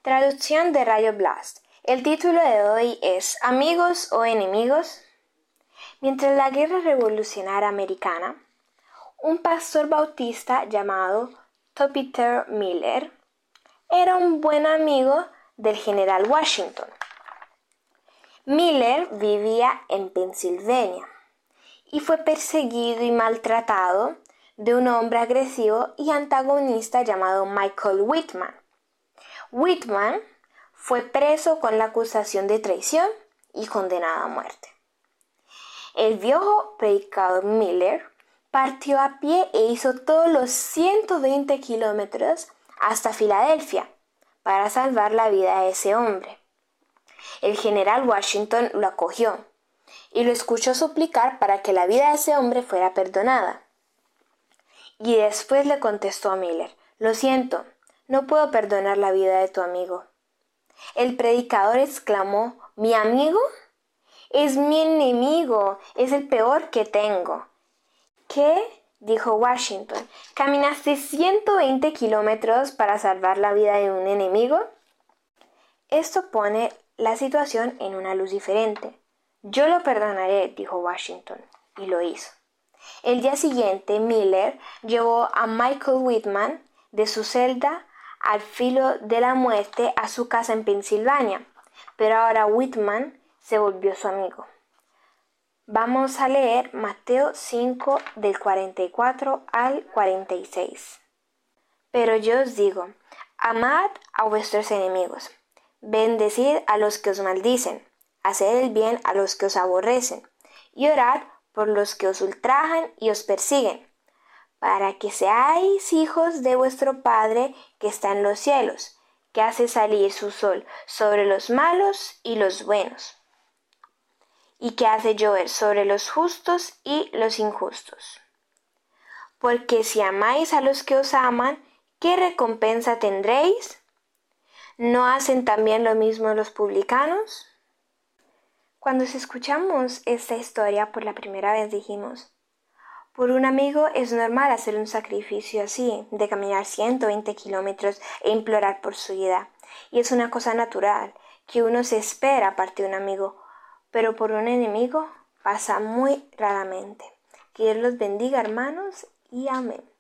Traducción de Radio Blast. El título de hoy es ¿Amigos o enemigos? Mientras la Guerra Revolucionaria Americana, un pastor bautista llamado Peter Miller era un buen amigo del general Washington. Miller vivía en Pensilvania y fue perseguido y maltratado de un hombre agresivo y antagonista llamado Michael Whitman. Whitman fue preso con la acusación de traición y condenado a muerte. El viejo predicador Miller partió a pie e hizo todos los 120 kilómetros hasta Filadelfia para salvar la vida de ese hombre. El general Washington lo acogió y lo escuchó suplicar para que la vida de ese hombre fuera perdonada. Y después le contestó a Miller: «Lo siento, no puedo perdonar la vida de tu amigo». El predicador exclamó: «¿Mi amigo? Es mi enemigo, es el peor que tengo». «¿Qué?», dijo Washington. «¿Caminaste 120 kilómetros para salvar la vida de un enemigo?». Esto pone la situación en una luz diferente. «Yo lo perdonaré», dijo Washington, y lo hizo. El día siguiente, Miller llevó a Michael Whitman de su celda al filo de la muerte a su casa en Pensilvania, pero ahora Whitman se volvió su amigo. Vamos a leer Mateo 5 del 44 al 46. «Pero yo os digo, amad a vuestros enemigos, bendecid a los que os maldicen, haced el bien a los que os aborrecen, y orad por los que os ultrajan y os persiguen, para que seáis hijos de vuestro Padre que está en los cielos, que hace salir su sol sobre los malos y los buenos, y que hace llover sobre los justos y los injustos. Porque si amáis a los que os aman, ¿qué recompensa tendréis? ¿No hacen también lo mismo los publicanos?». Cuando escuchamos esta historia por la primera vez dijimos: por un amigo es normal hacer un sacrificio así, de caminar 120 kilómetros e implorar por su vida. Y es una cosa natural, que uno se espera aparte de un amigo, pero por un enemigo pasa muy raramente. Que Dios los bendiga, hermanos, y amén.